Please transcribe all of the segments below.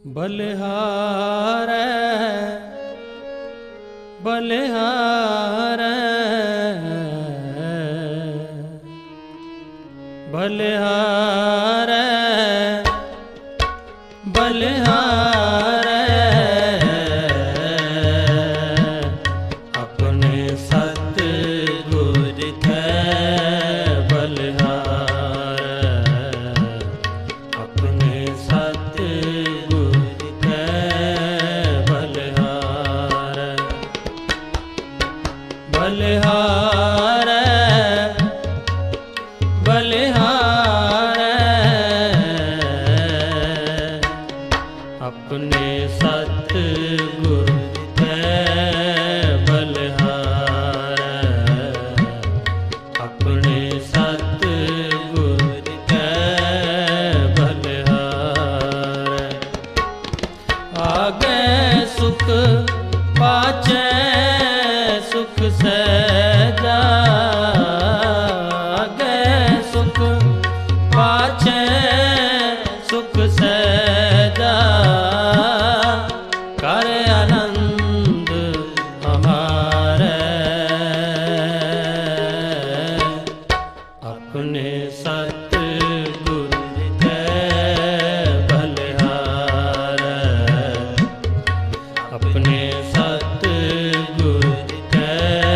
बलिहार बलिहार बलिहार बलिहार अपने सतगुर के बलिहार अपने सतगुर के बलिहार बलिहार बलिहार अपने सतगुर के बलिहार अपने सतगुर के बलिहार आगे सुख पाचे सुख सहजा आगे सुख पाचे सुख सहजा कर आनंद हमारे अपने सतगुर के बलिहार अपने सतगुर के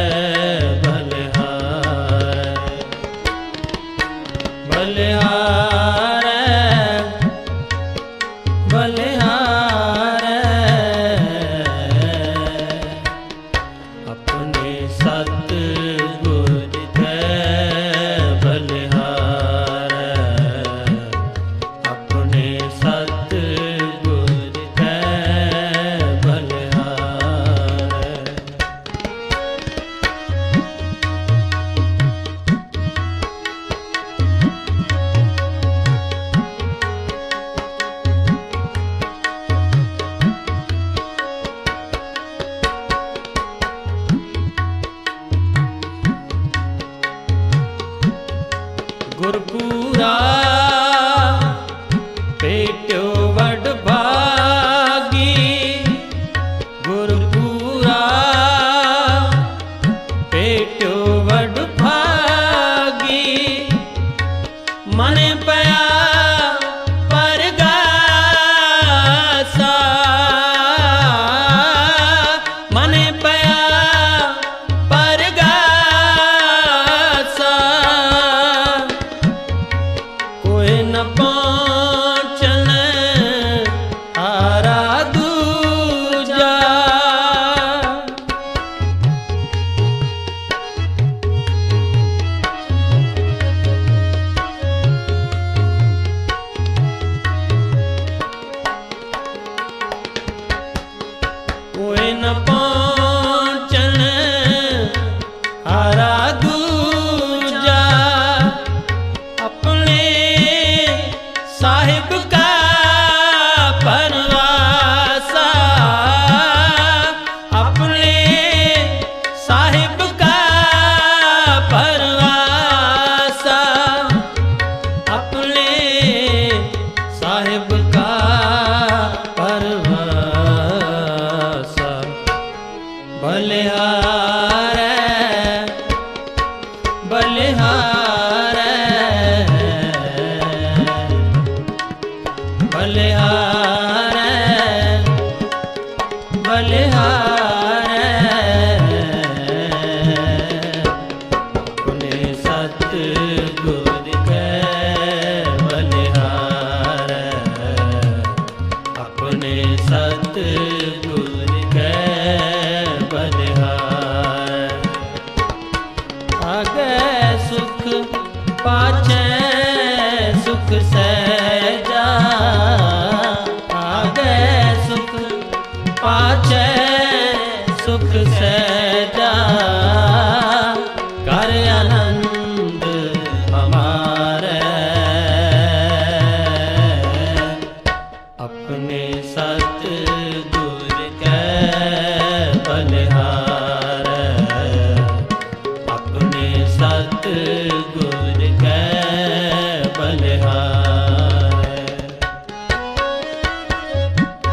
बलिहार बलिहार बलिहार अपने सतगुर के बलिहार अपने सतगुर के बलिहार गुरपुरा पेट्यो वड भागी गुरपुरा पेट्यो वड भागी मन पया परगासा मन पया परगासा कोई न पहुँचन आरा दूजा कोई न पहुँचन आरा दूजा अपने साहिब का परवासा अपने साहिब का परवासा अपने साहिब का परवासा बलिहार बलिहार बलिहार बलिहार अपने सतगुर के बलिहार अपने सतगुर के बलिहार आगे सुख पाचे सुख सहजा आगे सुख पाचे सुख सहजा कर आनंद हमारे अपने सतगुर के बलिहार अपने सतगुर के बलिहार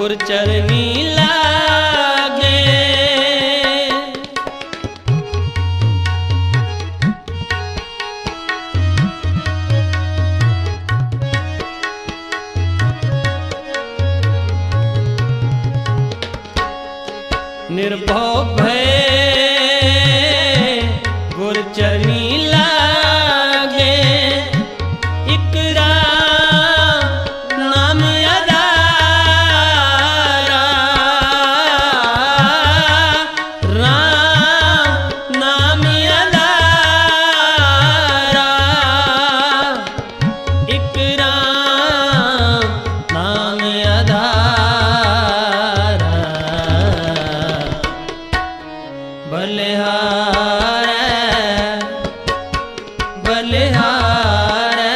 गुर चरनी लागे। निर्भव भय गुर चरनी लागे। इकरा नाम अदारा, राम नाम अदारा। इकरा नाम अदारा। बलिहारे बलिहारे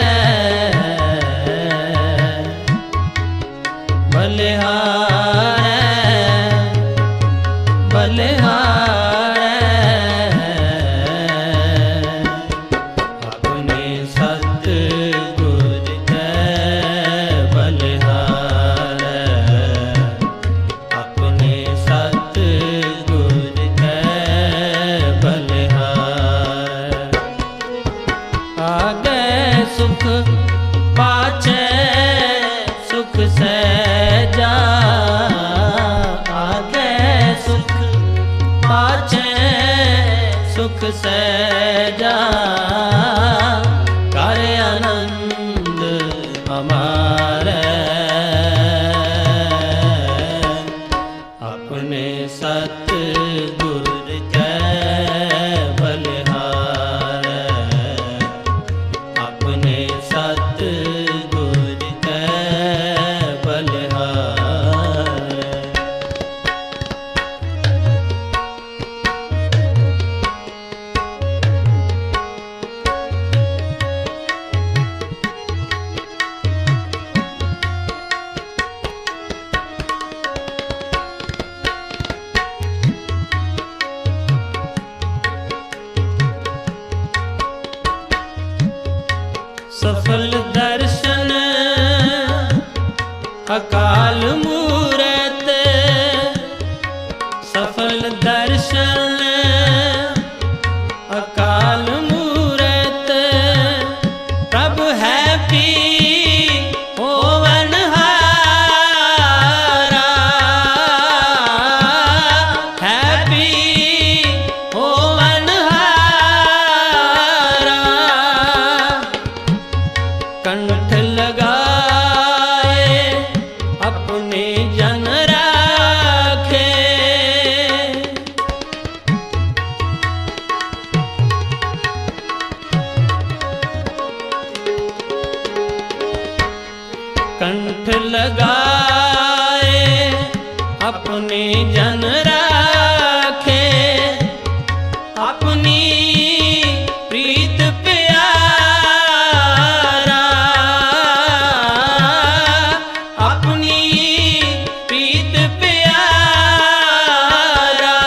बलिहारे बलिहारे। अपने सतगुर के बलिहारे। अपने सतगुर के बलिहारे। आगे सुख पाछे सुख सहजा। आगे सुख पाछे सुख सहजा। कर आनंद हमारे। अपने सतगुर के बलिहारे। अपने सतगुर के बलिहारे। सफल दर्शन अकाल मूरत। सफल दर्शन अकाल मूरत। प्रभु है पी होवनहारा। है पी होवनहारा। कंठ लगाए अपने जन राखे। कंठ लगाए अपने जन राखे। अपनी प्रीत प्यारा। अपनी प्रीत प्यारा।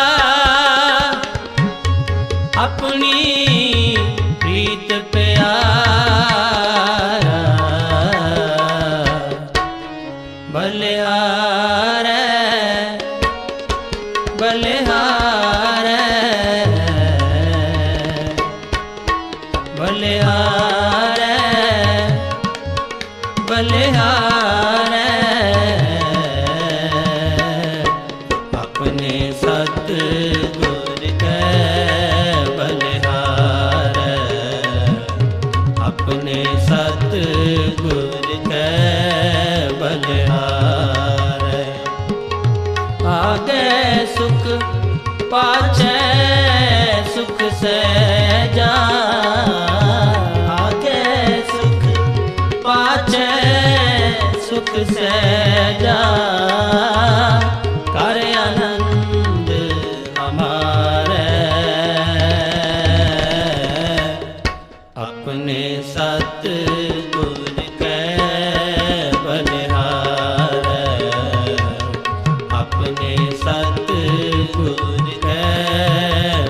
अपनी प्रीत प्यारा। बलिहारे बलिहारे बलिहारे बलिहारे। अपने सतगुर के बलिहारे। अपने सतगुर के बलिहारे। आगे सुख पाछे सुख सहजा। आगे सुख पाछे सुख सहजा। कर आनंद हमारे। अपने सतगुर के बलिहारे। अपने सतगुर के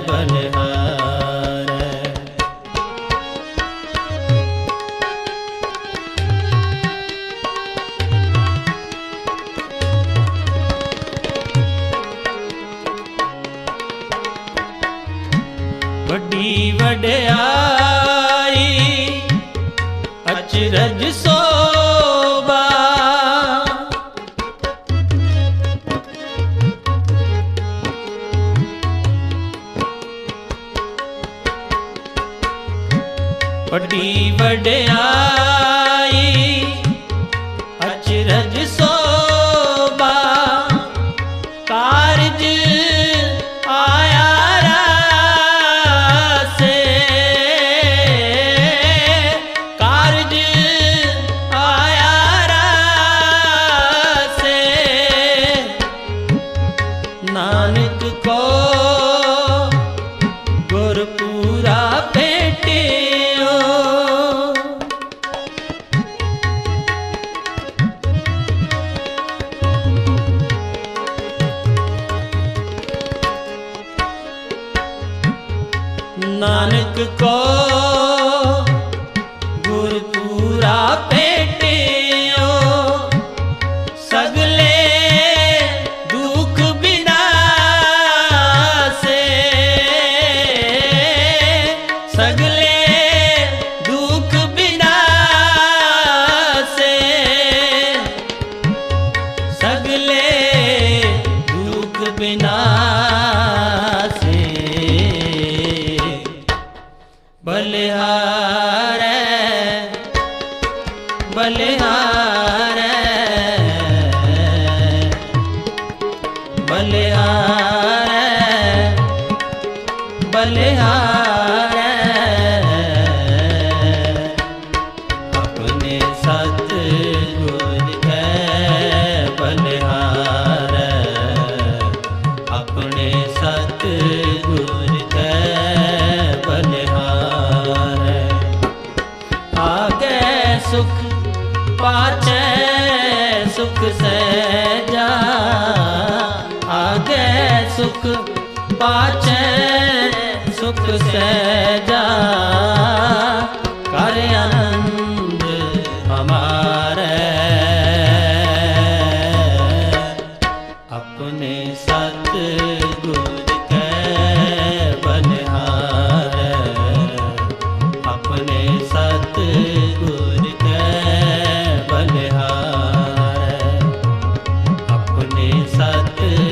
वड्याई अचरज सोबा। वड्डी वड्याई अचरज सोबा। कारज आया रासे, कारज आया रासे। नानक को गुरपूरा भेटियो। नानक को गुरपूरा भेटियो। सगले दुख विनासे, सगले दुख विनासे। सगले दुख विनासे। बलिहारै बलिहारै बलिहारै बलिहारै। अपने सतगुर कै बलिहारै। अपने सतगुर कै बलिहारै। आगे सुख पाछे सुख सहजा। आगे सुख पाछे सुख सहजा। कर आनंद हमारे। अपने सतगुर कै बलिहारै। अपने सतगुर कै बलिहारै। अपने सत